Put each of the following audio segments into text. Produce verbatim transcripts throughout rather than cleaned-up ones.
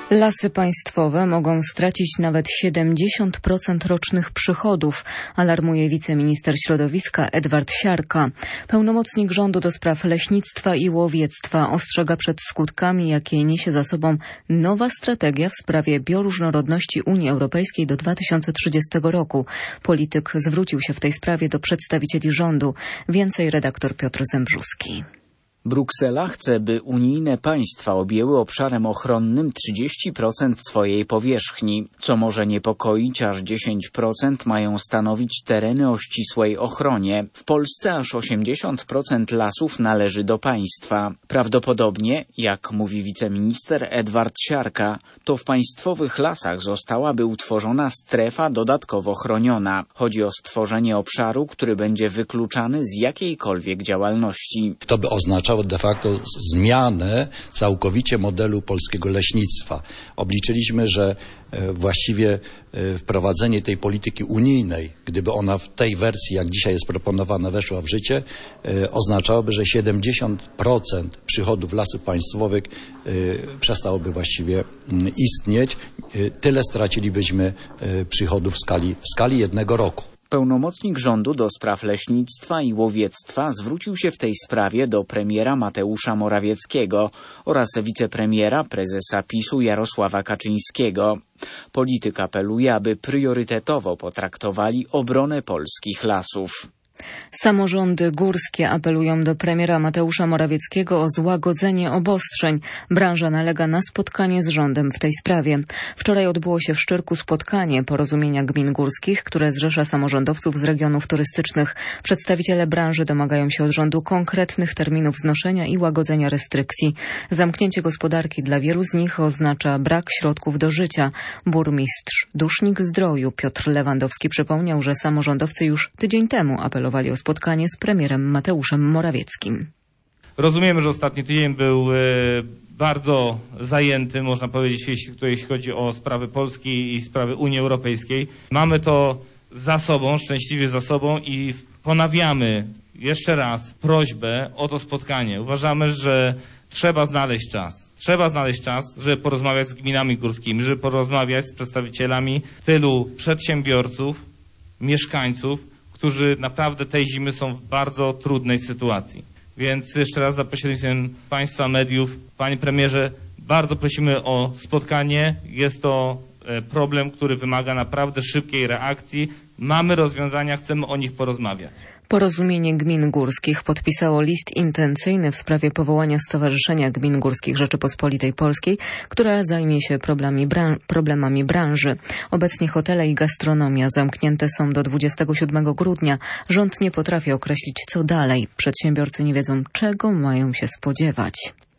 Lasy państwowe mogą stracić nawet siedemdziesiąt procent rocznych przychodów, alarmuje wiceminister środowiska Edward Siarka. Pełnomocnik rządu do spraw leśnictwa i łowiectwa ostrzega przed skutkami, jakie niesie za sobą nowa strategia w sprawie bioróżnorodności Unii Europejskiej do dwa tysiące trzydziestego roku. Polityk zwrócił się w tej sprawie do przedstawicieli rządu. Więcej redaktor Piotr Zembrzuski. Bruksela chce, by unijne państwa objęły obszarem ochronnym trzydzieści procent swojej powierzchni. Co może niepokoić, aż dziesięć procent mają stanowić tereny o ścisłej ochronie. W Polsce aż osiemdziesiąt procent lasów należy do państwa. Prawdopodobnie, jak mówi wiceminister Edward Siarka, to w państwowych lasach zostałaby utworzona strefa dodatkowo chroniona. Chodzi o stworzenie obszaru, który będzie wykluczany z jakiejkolwiek działalności. To by oznaczało de facto zmianę całkowicie modelu polskiego leśnictwa. Obliczyliśmy, że właściwie wprowadzenie tej polityki unijnej, gdyby ona w tej wersji, jak dzisiaj jest proponowana, weszła w życie, oznaczałoby, że siedemdziesiąt procent przychodów lasów państwowych przestałoby właściwie istnieć. Tyle stracilibyśmy przychodów w skali, w skali jednego roku. Pełnomocnik rządu do spraw leśnictwa i łowiectwa zwrócił się w tej sprawie do premiera Mateusza Morawieckiego oraz wicepremiera, prezesa PiSu Jarosława Kaczyńskiego. Polityk apeluje, aby priorytetowo potraktowali obronę polskich lasów. Samorządy górskie apelują do premiera Mateusza Morawieckiego o złagodzenie obostrzeń. Branża nalega na spotkanie z rządem w tej sprawie. Wczoraj odbyło się w Szczyrku spotkanie porozumienia gmin górskich, które zrzesza samorządowców z regionów turystycznych. Przedstawiciele branży domagają się od rządu konkretnych terminów znoszenia i łagodzenia restrykcji. Zamknięcie gospodarki dla wielu z nich oznacza brak środków do życia. Burmistrz Dusznik-Zdroju Piotr Lewandowski przypomniał, że samorządowcy już tydzień temu apelowali o spotkanie z premierem Mateuszem Morawieckim. Rozumiemy, że ostatni tydzień był bardzo zajęty, można powiedzieć, jeśli, jeśli chodzi o sprawy Polski i sprawy Unii Europejskiej. Mamy to za sobą, szczęśliwie za sobą i ponawiamy jeszcze raz prośbę o to spotkanie. Uważamy, że trzeba znaleźć czas. Trzeba znaleźć czas, żeby porozmawiać z gminami górskimi, żeby porozmawiać z przedstawicielami tylu przedsiębiorców, mieszkańców, którzy naprawdę tej zimy są w bardzo trudnej sytuacji. Więc jeszcze raz za pośrednictwem państwa mediów, panie premierze, bardzo prosimy o spotkanie. Jest to problem, który wymaga naprawdę szybkiej reakcji. Mamy rozwiązania, chcemy o nich porozmawiać. Porozumienie Gmin Górskich podpisało list intencyjny w sprawie powołania Stowarzyszenia Gmin Górskich Rzeczypospolitej Polskiej, która zajmie się problemami, bran- problemami branży. Obecnie hotele i gastronomia zamknięte są do dwudziestego siódmego grudnia. Rząd nie potrafi określić, co dalej. Przedsiębiorcy nie wiedzą, czego mają się spodziewać.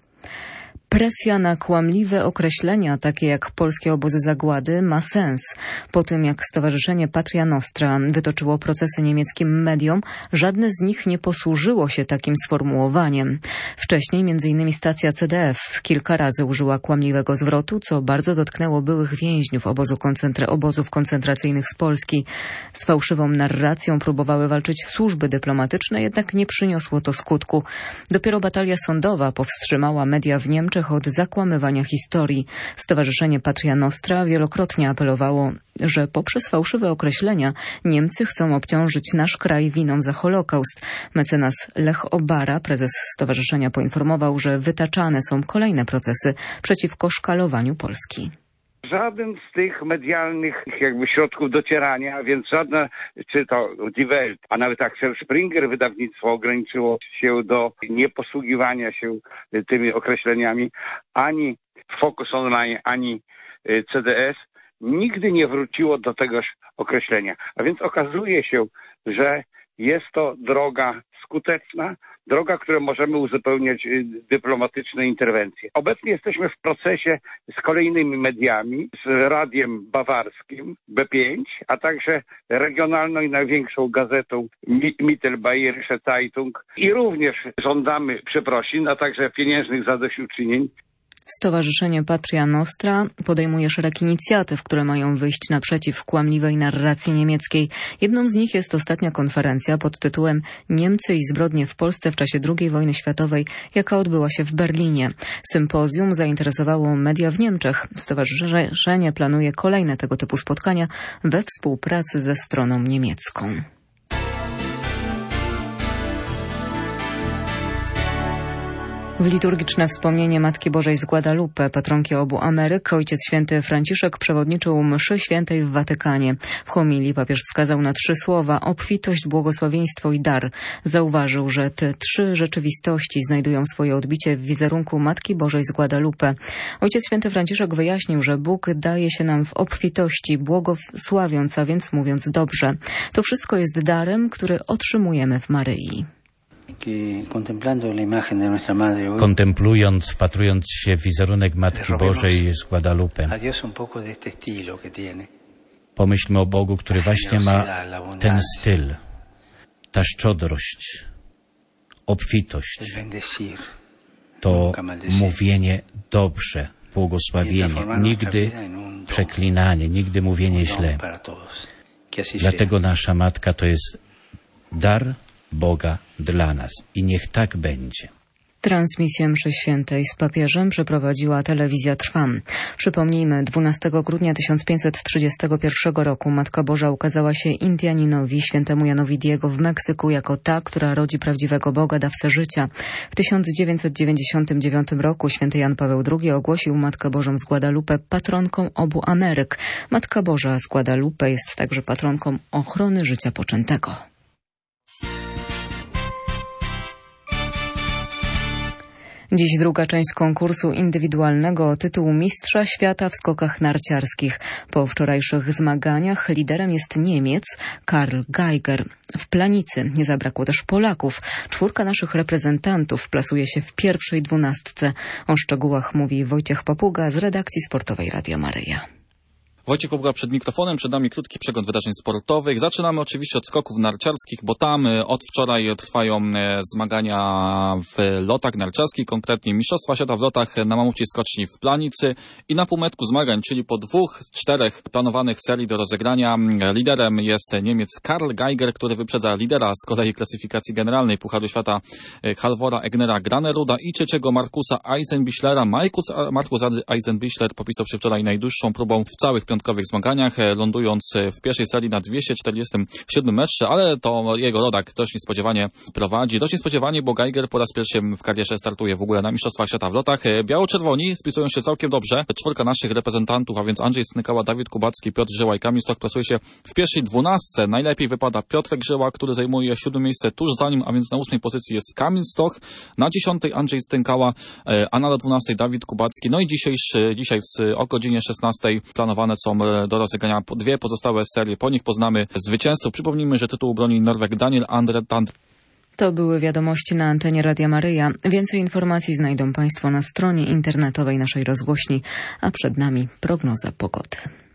Presja na kłamliwe określenia, takie jak polskie obozy zagłady, ma sens. Po tym, jak Stowarzyszenie Patria Nostra wytoczyło procesy niemieckim mediom, żadne z nich nie posłużyło się takim sformułowaniem. Wcześniej między innymi stacja C D F kilka razy użyła kłamliwego zwrotu, co bardzo dotknęło byłych więźniów obozu koncentra- obozów koncentracyjnych z Polski. Z fałszywą narracją próbowały walczyć służby dyplomatyczne, jednak nie przyniosło to skutku. Dopiero batalia sądowa powstrzymała media w Niemczech od zakłamywania historii. Stowarzyszenie Patria Nostra wielokrotnie apelowało, że poprzez fałszywe określenia Niemcy chcą obciążyć nasz kraj winą za Holokaust. Mecenas Lech Obara, prezes stowarzyszenia, poinformował, że wytaczane są kolejne procesy przeciwko szkalowaniu Polski. Żaden z tych medialnych jakby środków docierania, więc żadna, czy to Die Welt, a nawet Axel Springer wydawnictwo ograniczyło się do nieposługiwania się tymi określeniami, ani Focus Online, ani C D S nigdy nie wróciło do tegoż określenia. A więc okazuje się, że jest to droga skuteczna, droga, którą możemy uzupełniać dyplomatyczne interwencje. Obecnie jesteśmy w procesie z kolejnymi mediami, z Radiem Bawarskim B pięć, a także regionalną i największą gazetą Mittelbayerische Zeitung i również żądamy przeprosin, a także pieniężnych zadośćuczynień. Stowarzyszenie Patria Nostra podejmuje szereg inicjatyw, które mają wyjść naprzeciw kłamliwej narracji niemieckiej. Jedną z nich jest ostatnia konferencja pod tytułem Niemcy i zbrodnie w Polsce w czasie drugiej wojny światowej, jaka odbyła się w Berlinie. Sympozjum zainteresowało media w Niemczech. Stowarzyszenie planuje kolejne tego typu spotkania we współpracy ze stroną niemiecką. W liturgiczne wspomnienie Matki Bożej z Guadalupe, patronki obu Ameryk, Ojciec Święty Franciszek przewodniczył mszy świętej w Watykanie. W homilii papież wskazał na trzy słowa: obfitość, błogosławieństwo i dar. Zauważył, że te trzy rzeczywistości znajdują swoje odbicie w wizerunku Matki Bożej z Guadalupe. Ojciec Święty Franciszek wyjaśnił, że Bóg daje się nam w obfitości, błogosławiąc, a więc mówiąc dobrze. To wszystko jest darem, który otrzymujemy w Maryi. Kontemplując, wpatrując się w wizerunek Matki Bożej z Guadalupe, pomyślmy o Bogu, który właśnie ma ten styl, ta szczodrość, obfitość, to mówienie dobrze, błogosławienie, nigdy przeklinanie, nigdy mówienie źle. Dlatego nasza Matka to jest dar Boga dla nas i niech tak będzie. Transmisję mszy świętej z papieżem przeprowadziła telewizja Trwam. Przypomnijmy, dwunastego grudnia tysiąc pięćset trzydziestego pierwszego roku Matka Boża ukazała się Indianinowi, świętemu Janowi Diego w Meksyku jako ta, która rodzi prawdziwego Boga, dawcę życia. W tysiąc dziewięćset dziewięćdziesiątym dziewiątym roku święty Jan Paweł drugi ogłosił Matkę Bożą z Guadalupe patronką obu Ameryk. Matka Boża z Guadalupe jest także patronką ochrony życia poczętego. Dziś druga część konkursu indywidualnego o tytuł Mistrza Świata w skokach narciarskich. Po wczorajszych zmaganiach liderem jest Niemiec Karl Geiger. W Planicy nie zabrakło też Polaków. Czwórka naszych reprezentantów plasuje się w pierwszej dwunastce. O szczegółach mówi Wojciech Papuga z redakcji sportowej Radia Maryja. Wojciech Papuga przed mikrofonem, przed nami krótki przegląd wydarzeń sportowych. Zaczynamy oczywiście od skoków narciarskich, bo tam od wczoraj trwają zmagania w lotach narciarskich, konkretnie Mistrzostwa Świata w lotach na mamuciej skoczni w Planicy i na półmetku zmagań, czyli po dwóch z czterech planowanych serii do rozegrania. Liderem jest Niemiec Karl Geiger, który wyprzedza lidera z kolei klasyfikacji generalnej Pucharu Świata Halvora Egnera Graneruda i trzeciego Markusa Eisenbichlera. Markus, Markus Eisenbichler popisał się wczoraj najdłuższą próbą w całych piątkowych zmaganiach, lądując w pierwszej serii na dwieście czterdziestym siódmym metrze, ale to jego rodak dość niespodziewanie prowadzi. Dość niespodziewanie, bo Geiger po raz pierwszy w karierze startuje w ogóle na Mistrzostwach Świata w lotach. Biało-czerwoni spisują się całkiem dobrze. Czwórka naszych reprezentantów, a więc Andrzej Snykała, Dawid Kubacki, Piotr Żyła i Kamil Stoch plasuje się w pierwszej dwunastce. Najlepiej wypada Piotrek Żyła, który zajmuje siódme miejsce tuż za nim, a więc na ósmej pozycji jest Kamil Stoch, na dziesiątej Andrzej Stękała, a na dwunastej Dawid Kubacki. No i dzisiejszy, dzisiaj o godzinie szesnastej planowane są do rozegrania dwie pozostałe serie. Po nich poznamy zwycięzców. Przypomnijmy, że tytuł broni Norweg Daniel Andretand. To były wiadomości na antenie Radia Maryja. Więcej informacji znajdą Państwo na stronie internetowej naszej rozgłośni, a przed nami prognoza pogody.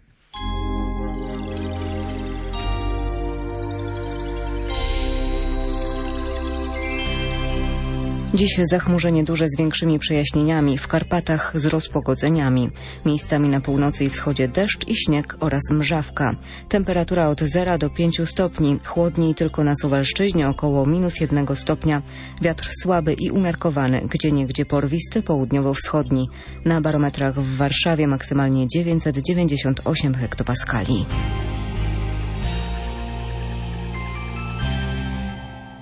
Dziś zachmurzenie duże z większymi przejaśnieniami, w Karpatach z rozpogodzeniami. Miejscami na północy i wschodzie deszcz i śnieg oraz mrzawka. Temperatura od zera do pięciu stopni, chłodniej tylko na Suwalszczyźnie około minus jednego stopnia. Wiatr słaby i umiarkowany, gdzieniegdzie porwisty, południowo-wschodni. Na barometrach w Warszawie maksymalnie dziewięćset dziewięćdziesiąt osiem hektopaskali.